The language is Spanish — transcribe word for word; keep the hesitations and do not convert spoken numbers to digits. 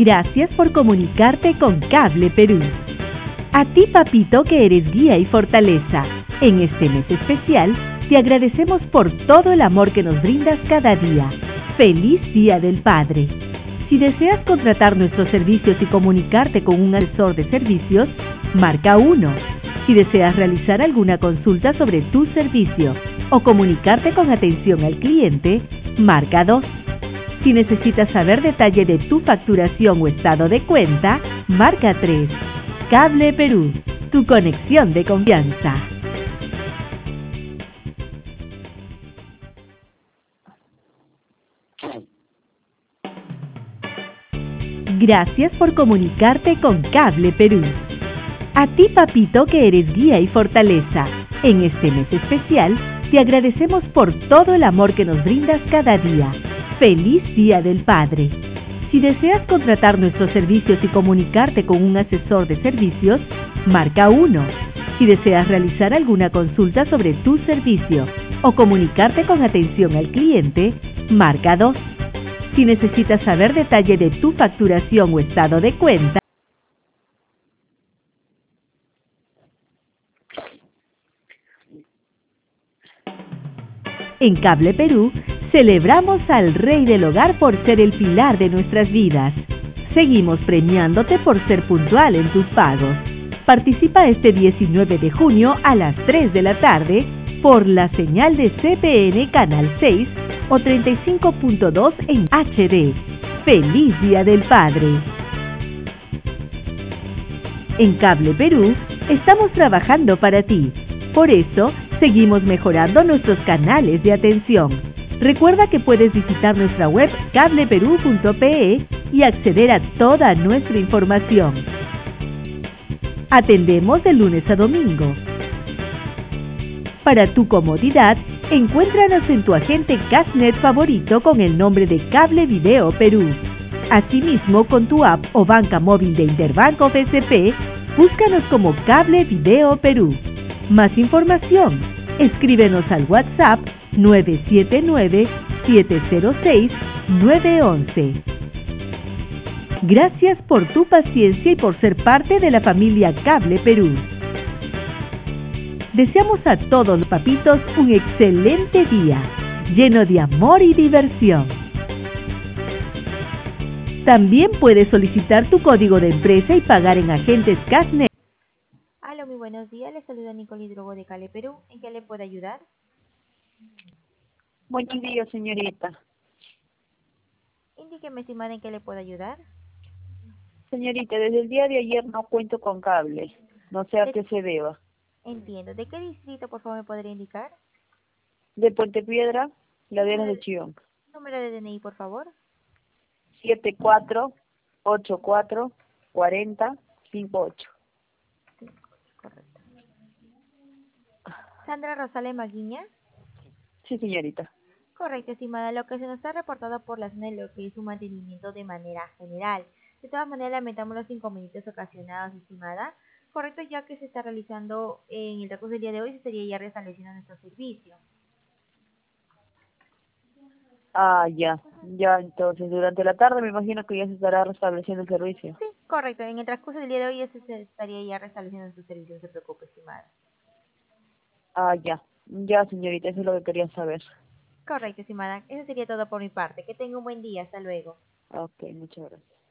Gracias por comunicarte con Cable Perú. A ti, papito, que eres guía y fortaleza, en este mes especial, te agradecemos por todo el amor que nos brindas cada día. ¡Feliz Día del Padre! Si deseas contratar nuestros servicios y comunicarte con un asesor de servicios, marca uno. Si deseas realizar alguna consulta sobre tu servicio o comunicarte con atención al cliente, marca dos. Si necesitas saber detalle de tu facturación o estado de cuenta, marca tres. Cable Perú, tu conexión de confianza. Gracias por comunicarte con Cable Perú. A ti, papito, que eres guía y fortaleza, en este mes especial, te agradecemos por todo el amor que nos brindas cada día. ¡Feliz Día del Padre! Si deseas contratar nuestros servicios y comunicarte con un asesor de servicios, marca uno. Si deseas realizar alguna consulta sobre tu servicio o comunicarte con atención al cliente, marca dos. Si necesitas saber detalle de tu facturación o estado de cuenta, en Cable Perú, celebramos al Rey del Hogar por ser el pilar de nuestras vidas. Seguimos premiándote por ser puntual en tus pagos. Participa este diecinueve de junio a las tres de la tarde por la señal de C P N Canal seis o treinta y cinco punto dos en H D. ¡Feliz Día del Padre! En Cable Perú, estamos trabajando para ti. Por eso, seguimos mejorando nuestros canales de atención. Recuerda que puedes visitar nuestra web cable perú punto pe y acceder a toda nuestra información. Atendemos de lunes a domingo. Para tu comodidad, encuéntranos en tu agente Cashnet favorito con el nombre de Cable Video Perú. Asimismo, con tu app o banca móvil de Interbanco B C P, búscanos como Cable Video Perú. Más información, escríbenos al WhatsApp nueve siete nueve, siete cero seis, nueve uno uno. Gracias por tu paciencia y por ser parte de la familia Cable Perú. Deseamos a todos los papitos un excelente día, lleno de amor y diversión. También puedes solicitar tu código de empresa y pagar en agentes Cashnet. Hola, muy buenos días. Les saluda Nicole Hidrogo de Cable Perú. ¿En qué le puedo ayudar? Buenos días, señorita. Indíqueme, estimada, en qué le puedo ayudar. Señorita, desde el día de ayer no cuento con cable. No sé a De- qué se deba. Entiendo. ¿De qué distrito, por favor, me podría indicar? De Puente Piedra, Laderas Número de de, Chillón. número de D N I, por favor. siete cuatro ocho cuatro cuatro cero cinco ocho. Correcto. Sandra Rosales Maguiña. Sí, señorita. Correcto, estimada. Lo que se nos ha reportado por la zona de lo que es su mantenimiento de manera general. De todas maneras, lamentamos los inconvenientes ocasionados, estimada. Correcto, ya que se está realizando en el recurso del día de hoy, se estaría ya restableciendo nuestro servicio. Ah, ya. Ya, entonces, durante la tarde me imagino que ya se estará restableciendo el servicio. Sí, correcto. En el transcurso del día de hoy ya se se estaría ya restableciendo su servicio, no se preocupe, estimada. Ah, ya. Ya, señorita, eso es lo que quería saber. Correcto, estimada. Eso sería todo por mi parte. Que tenga un buen día. Hasta luego. Ok, muchas gracias.